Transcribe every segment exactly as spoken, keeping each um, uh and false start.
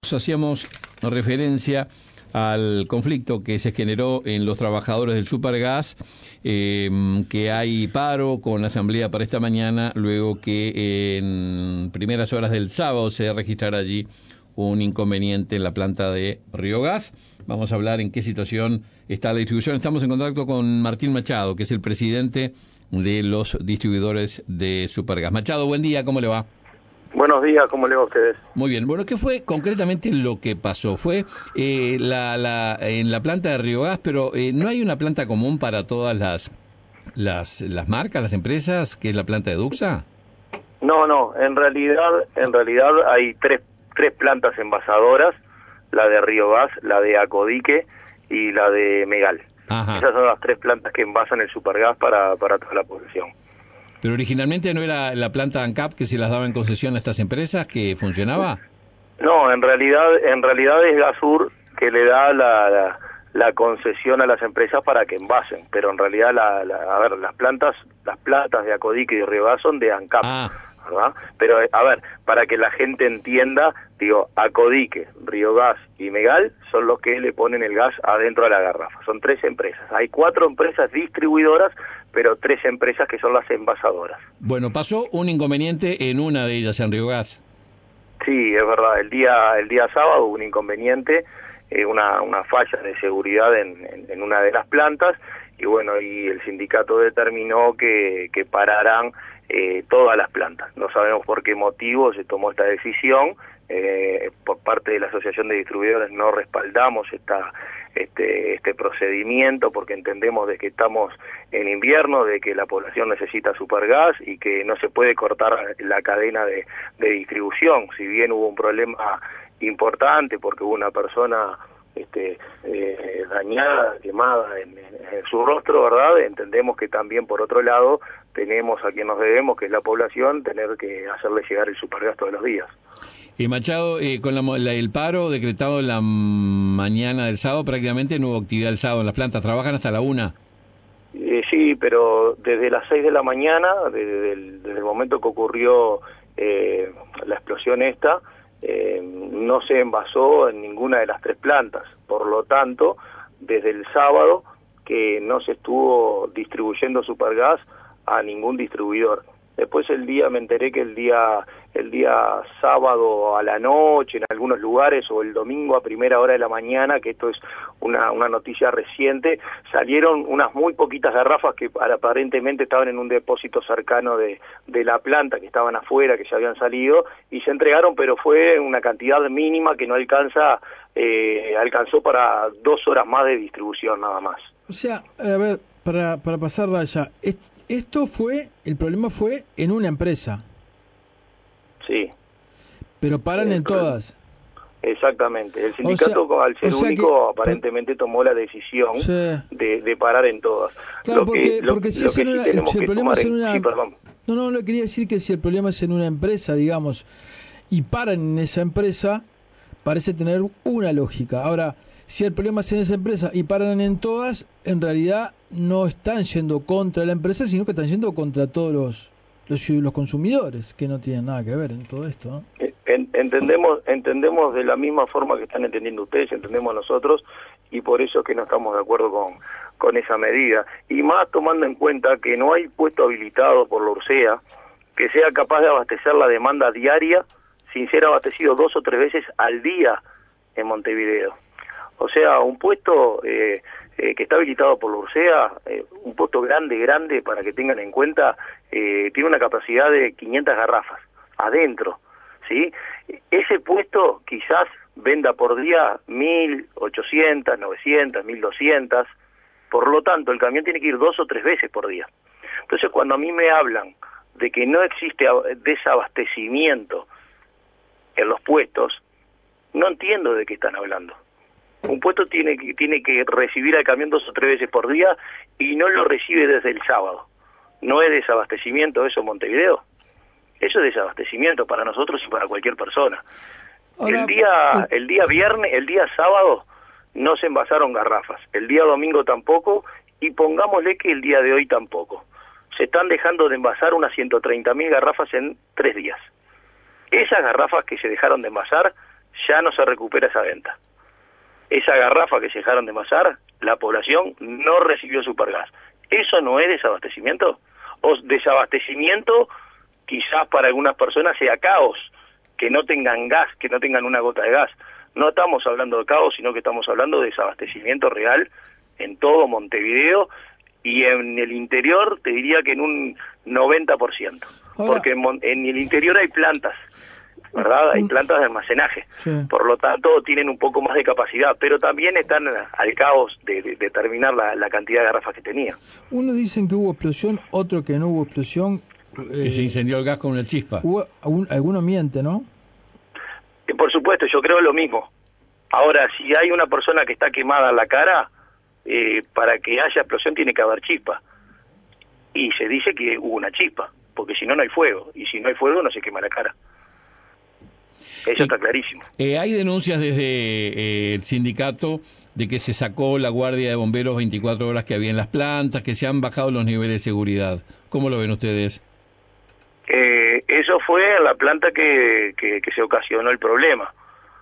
hacíamos referencia al conflicto que se generó en los trabajadores del Supergas, eh, que hay paro con asamblea para esta mañana, luego que en primeras horas del sábado se registrara allí un inconveniente en la planta de Río Gas. Vamos a hablar en qué situación está la distribución. Estamos en contacto con Martín Machado, que es el presidente de los distribuidores de Supergas. Machado, buen día, ¿cómo le va? Buenos días, ¿cómo le va a ustedes? Muy bien. Bueno, ¿qué fue concretamente lo que pasó? Fue eh, la, la, en la planta de Río Gas, pero eh, ¿no hay una planta común para todas las, las las marcas, las empresas, que es la planta de Duxa? No, no, en realidad en realidad hay tres, tres plantas envasadoras, la de Río Gas, la de Acodique y la de Megal. Ajá. Esas son las tres plantas que envasan el Supergas para, para toda la población. Pero originalmente no era la planta ANCAP que se las daba en concesión a estas empresas que funcionaba. No, en realidad en realidad es Gasur que le da la, la, la concesión a las empresas para que envasen, pero en realidad la, la, a ver, las plantas las plantas de Acodique y de Río Gas son de ANCAP, ah. ¿verdad? Pero a ver, para que la gente entienda, digo, Acodique, Río Gas y Megal son los que le ponen el gas adentro de la garrafa. Son tres empresas. Hay cuatro empresas distribuidoras, pero tres empresas que son las envasadoras. Bueno, pasó un inconveniente en una de ellas, en Río Gas. Sí, es verdad. El día el día sábado hubo un inconveniente, eh, una una falla de seguridad en, en, en una de las plantas, y bueno, y el sindicato determinó que, que pararan eh, todas las plantas. No sabemos por qué motivo se tomó esta decisión. Eh, por parte de la Asociación de Distribuidores no respaldamos esta este este procedimiento porque entendemos de que estamos en invierno, de que la población necesita Supergas y que no se puede cortar la cadena de, de distribución. Si bien hubo un problema importante porque hubo una persona este eh, dañada, quemada en, en, en su rostro, ¿verdad? Entendemos que también por otro lado tenemos a quien nos debemos, que es la población, tener que hacerle llegar el Supergas todos los días. Y Machado, eh, con la, la, el paro decretado la mañana del sábado, prácticamente no hubo actividad el sábado en las plantas. ¿Trabajan hasta la una? Eh, sí, pero desde las seis de la mañana, desde el, desde el momento que ocurrió eh, la explosión esta, eh, no se envasó en ninguna de las tres plantas. Por lo tanto, desde el sábado que no se estuvo distribuyendo Supergas a ningún distribuidor. Después el día, me enteré que el día el día sábado a la noche en algunos lugares o el domingo a primera hora de la mañana, que esto es una, una noticia reciente, salieron unas muy poquitas garrafas que aparentemente estaban en un depósito cercano de, de la planta, que estaban afuera, que ya habían salido, y se entregaron, pero fue una cantidad mínima que no alcanza, eh, alcanzó para dos horas más de distribución nada más. O sea, a ver, para, para pasarla allá, esto fue, el problema fue en una empresa. Sí. Pero paran eh, en todas. Exactamente. El sindicato, o sea, al ser único, que, aparentemente tomó la decisión sí. de, de parar en todas. Claro, lo porque, que, lo, porque si, lo es en una, sí si el problema es en una... Sí, perdón. No, no, no quería decir que si el problema es en una empresa, digamos, y paran en esa empresa, parece tener una lógica. Ahora, si el problema es en esa empresa y paran en todas, en realidad no están yendo contra la empresa, sino que están yendo contra todos los los, los consumidores, que no tienen nada que ver en todo esto, ¿no? Entendemos entendemos de la misma forma que están entendiendo ustedes, entendemos nosotros, y por eso es que no estamos de acuerdo con, con esa medida. Y más tomando en cuenta que no hay puesto habilitado por la URSEA que sea capaz de abastecer la demanda diaria sin ser abastecido dos o tres veces al día en Montevideo. O sea, un puesto eh, eh, que está habilitado por la URSEA, eh, un puesto grande, grande, para que tengan en cuenta, eh, tiene una capacidad de quinientas garrafas adentro, ¿sí? Ese puesto quizás venda por día mil ochocientas, novecientas, mil doscientas, por lo tanto el camión tiene que ir dos o tres veces por día. Entonces cuando a mí me hablan de que no existe desabastecimiento en los puestos, no entiendo de qué están hablando. Un puesto tiene que, tiene que recibir al camión dos o tres veces por día y no lo recibe desde el sábado. ¿No es desabastecimiento eso en Montevideo? Eso es desabastecimiento para nosotros y para cualquier persona. Ahora, el día el día viernes, el día sábado no se envasaron garrafas, el día domingo tampoco, y pongámosle que el día de hoy tampoco. Se están dejando de envasar unas ciento treinta mil garrafas en tres días. Esas garrafas que se dejaron de envasar ya no se recupera esa venta. Esa garrafa que se dejaron de envasar, la población no recibió Supergas. ¿Eso no es desabastecimiento? O desabastecimiento quizás para algunas personas sea caos, que no tengan gas, que no tengan una gota de gas. No estamos hablando de caos, sino que estamos hablando de desabastecimiento real en todo Montevideo y en el interior te diría que en un noventa por ciento. Ahora, porque en, en el interior hay plantas, ¿verdad? Hay plantas de almacenaje, sí. Por lo tanto tienen un poco más de capacidad, pero también están al caos de, de, de terminar la, la cantidad de garrafas que tenía. Uno dicen que hubo explosión, otro que no hubo explosión. Eh, que se incendió el gas con una chispa. Hubo, algún, alguno miente, ¿no? Eh, por supuesto, yo creo lo mismo. Ahora, si hay una persona que está quemada en la cara, eh, para que haya explosión tiene que haber chispa. Y se dice que hubo una chispa, porque si no, no hay fuego. Y si no hay fuego, no se quema la cara. Eso eh, está clarísimo. Eh, hay denuncias desde eh, el sindicato de que se sacó la guardia de bomberos veinticuatro horas que había en las plantas, que se han bajado los niveles de seguridad. ¿Cómo lo ven ustedes? Eh, eso fue en la planta que, que, que se ocasionó el problema.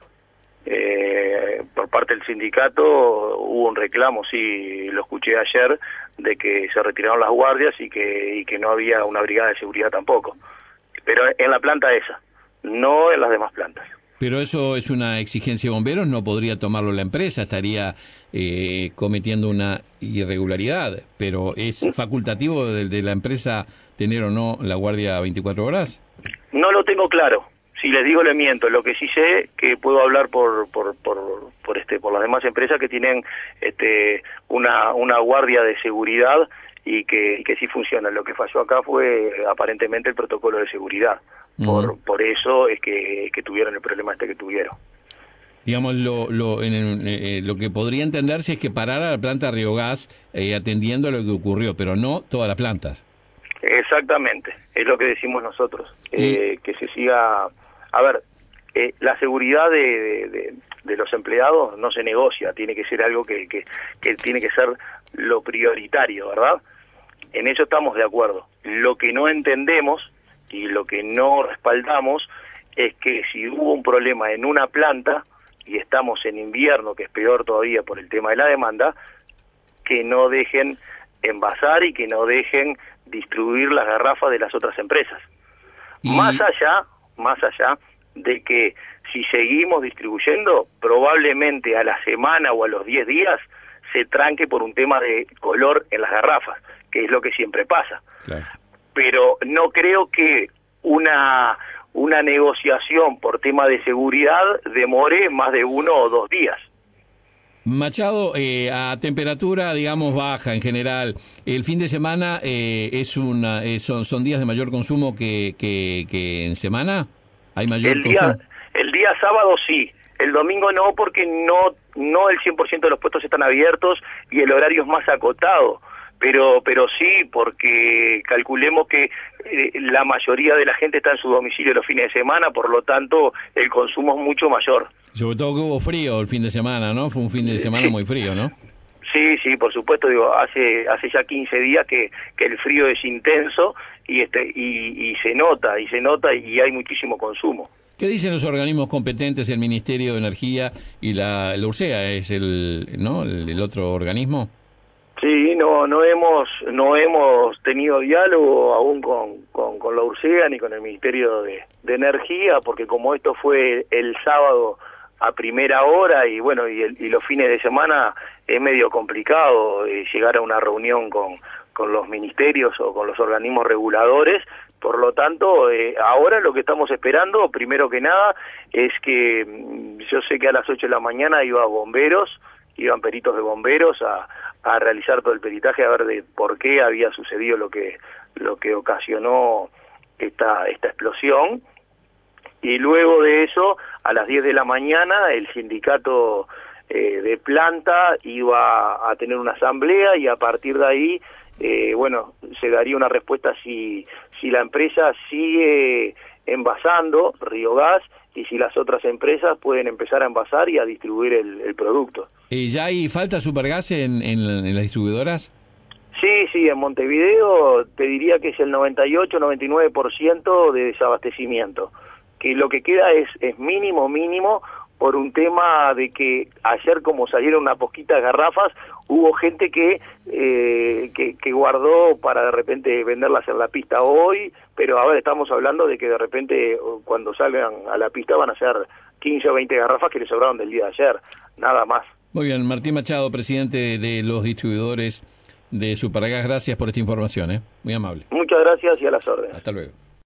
Eh, por parte del sindicato hubo un reclamo, sí, lo escuché ayer, de que se retiraron las guardias y que, y que no había una brigada de seguridad tampoco. Pero en la planta esa, no en las demás plantas. Pero eso es una exigencia de bomberos, no podría tomarlo la empresa, estaría eh, cometiendo una irregularidad, pero ¿es facultativo de, de la empresa tener o no la guardia veinticuatro horas? No lo tengo claro, si les digo le miento. Lo que sí sé que puedo hablar por por por, por este por las demás empresas que tienen este una una guardia de seguridad y que, y que sí funciona. Lo que falló acá fue aparentemente el protocolo de seguridad. Por, uh-huh. por eso es que, que tuvieron el problema este que tuvieron. Digamos, lo lo, en el, eh, lo que podría entenderse es que parara la planta Río Gas eh, atendiendo a lo que ocurrió, pero no todas las plantas. Exactamente, es lo que decimos nosotros, eh, que se siga... A ver, eh, la seguridad de, de, de, de los empleados no se negocia, tiene que ser algo que, que, que tiene que ser lo prioritario, ¿verdad? En eso estamos de acuerdo. Lo que no entendemos y lo que no respaldamos es que si hubo un problema en una planta y estamos en invierno, que es peor todavía por el tema de la demanda, que no dejen envasar y que no dejen distribuir las garrafas de las otras empresas. ¿Y? Más allá, más allá de que si seguimos distribuyendo, probablemente a la semana o a los diez días se tranque por un tema de color en las garrafas, que es lo que siempre pasa. Claro. Pero no creo que una una negociación por tema de seguridad demore más de uno o dos días. Machado, eh, a temperatura, digamos, baja en general, el fin de semana eh, es una eh, son, son días de mayor consumo que, que, que en semana. ¿Hay mayor el consumo? Día, el día sábado sí, el domingo no, porque no no el cien por ciento de los puestos están abiertos y el horario es más acotado. Pero pero sí, porque calculemos que eh, la mayoría de la gente está en su domicilio los fines de semana, por lo tanto el consumo es mucho mayor. Sobre todo que hubo frío el fin de semana, ¿no? Fue un fin de semana sí. muy frío, ¿no? Sí, sí, por supuesto. Digo, hace hace ya quince días que, que el frío es intenso y este y, y se nota, y se nota y hay muchísimo consumo. ¿Qué dicen los organismos competentes, el Ministerio de Energía y la, la URSEA, es el, ¿no? el, el otro organismo? Sí, no no hemos no hemos tenido diálogo aún con, con, con la URSEA ni con el Ministerio de, de Energía, porque como esto fue el sábado a primera hora y bueno y, el, y los fines de semana es medio complicado eh, llegar a una reunión con, con los ministerios o con los organismos reguladores. Por lo tanto, eh, ahora lo que estamos esperando, primero que nada, es que yo sé que a las ocho de la mañana iba bomberos, iban peritos de bomberos a a realizar todo el peritaje, a ver de por qué había sucedido lo que lo que ocasionó esta esta explosión. Y luego de eso, a las diez de la mañana, el sindicato eh, de planta iba a tener una asamblea y a partir de ahí, eh, bueno, se daría una respuesta si si la empresa sigue envasando Río Gas y si las otras empresas pueden empezar a envasar y a distribuir el, el producto. ¿Y ya hay falta Supergas en, en, en las distribuidoras? Sí, sí, en Montevideo te diría que es el noventa y ocho, noventa y nueve por ciento de desabastecimiento, que lo que queda es, es mínimo, mínimo, por un tema de que ayer, como salieron unas poquitas garrafas, hubo gente que, eh, que que guardó para de repente venderlas en la pista hoy, pero ahora estamos hablando de que de repente cuando salgan a la pista van a ser quince o veinte garrafas que les sobraron del día de ayer, nada más. Muy bien, Martín Machado, presidente de los distribuidores de Supergas, gracias por esta información, ¿eh? Muy amable. Muchas gracias y a las órdenes. Hasta luego.